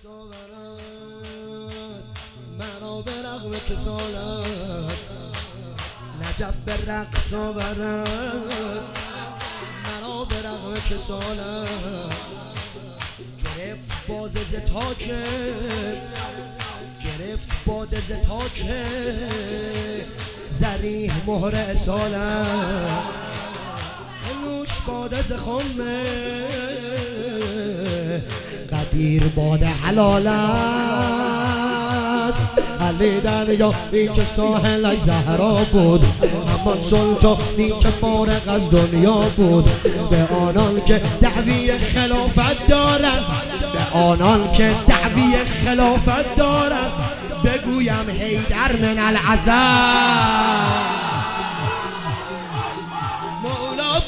مرا به رغم کسالت نجف به رقص آورد، مرا به رغم کسالت گرفت باز ز تاکه، گرفت باد ز تاکه زریح مهر اصالت، نوش باد ز خمه قدیر باد حلالت. علی دریا این که ساحلش زهرا بود، همان سلطانی که فارغ از دنیا بود. به آنان که دعوی خلافت دارند، به آنان که دعوی خلافت دارند بگویم حیدر من العزل مولا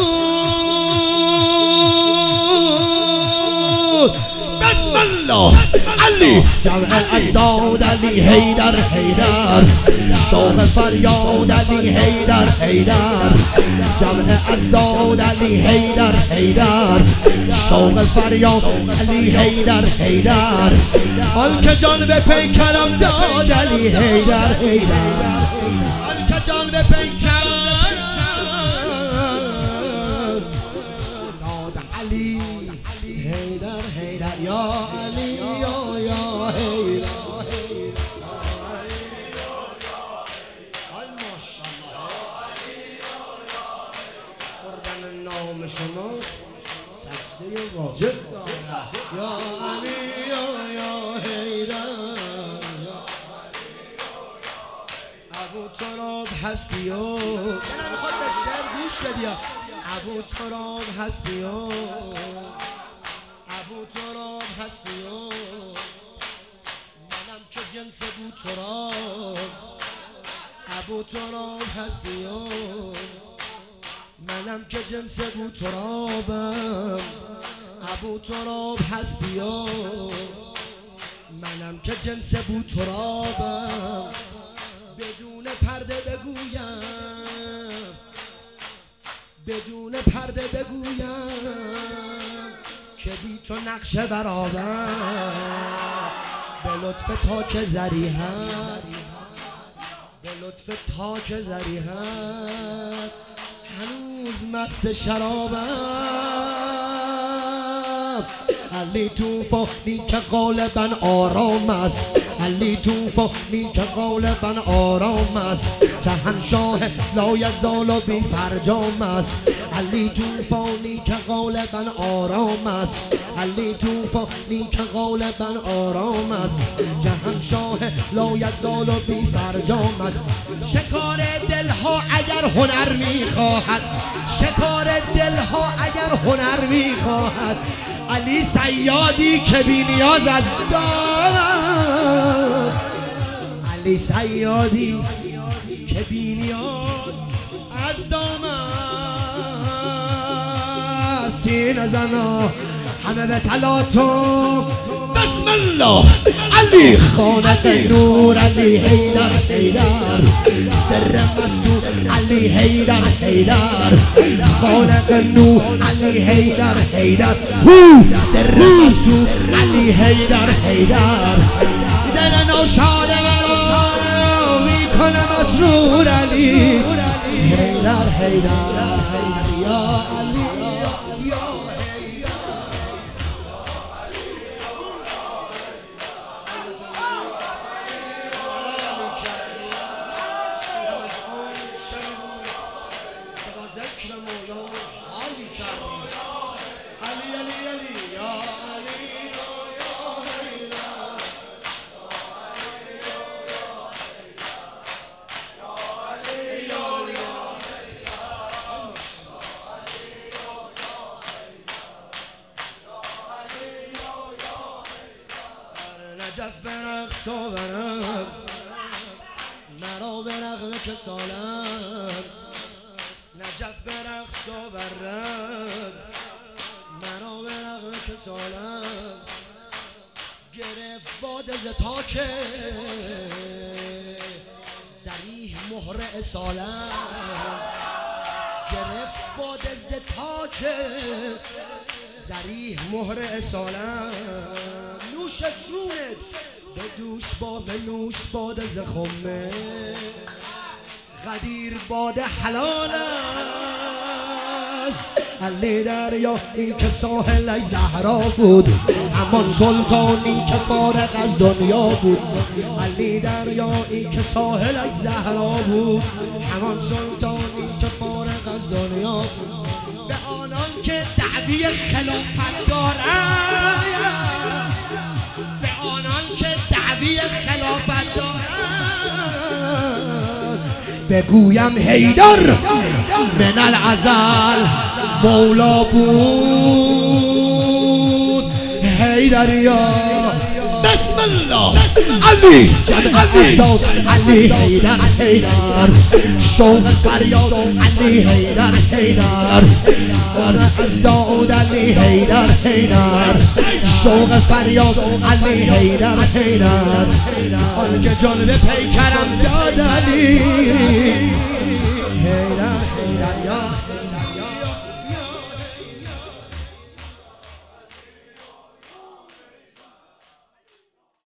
بود. بسم الله علی جمع ازداد علی حیدر حیدر، شوق فریاد علی حیدر حیدر، جمع ازداد علی حیدر حیدر، شوق فریاد علی حیدر حیدر، آن که جان به پیکرم داد علی حیدر حیدر، آن که جان به پیکرم داد علی حیدر حیدر، یا علی یا حیدر. بردن نام شما سجده واجب دارد، یا علی یا حیدر. ابو تراب هستی و من میخواد به شعر گوش بدی. ابو تراب هستی و ابو تراب هستی و منم که جنس ابو تراب، ابو تراب هستی و منم که جنس ابو ترابم، ابو تراب هستی و منم که جنس ابو ترابم. بدون پرده بگویم، بدون پرده بگویم که بی تو نقش برابر، به لطف تاک زریحت، به لطف تاک زریحت هنوز مست شرابم. علی توفانی که غالبا آرام است، علی توفانی که غالبا آرام است، شهنشاه لایزال و بی فرجام است. علی توفانی که غالبا آرام است، علی توفانی که غالبا آرام است، شهنشاه لایزال و بی فرجام است. شکار دلها اگر هنر میخواهد، شکار دلها اگر هنر میخواهد، علی صیادی که بی نیاز از دام است، علی صیادی که بی نیاز از دام است. سینه زنا همه به تلاطم، بسم الله علی خانق نور علی حیدر حیدر، سر مستور علی حیدر حیدر، خالق نور علی حیدر حیدر، سر مستور علی حیدر حیدر، دل نوشاد مرا میکنه مسرور علی حیدر حیدر، یا علی یا نجف به رقص آورد، مرا به رغم کسالت نجف به رقص آورد، مرا به رغم کسالت گرفت باد ز تاکه زریح مهر اصالت، گرفت باد ز تاکه زریح مهر اصالت. نوش بنوش باد زخمه غدیر باد حلالت علی دریا این که ساحل زهرا بود همان سلطانی که فارغ از دنیا بود علی دریا این که ساحل زهرا بود همان سلطانی که فارغ از دنیا بود به آنان که دعوی خلافت دارند به آنان که دعوی خلافت دارند بگویم حیدر من الازل مولا بود حیدر یا بسم الله علی جمع اجداد علی حیدر حیدر شوق فریاد علی حیدر حیدر اجداد علی حیدر حیدر شوق فریاد علی حیدر حیدر آنکه جان به پیکرم داد علی حیدر حیدر یا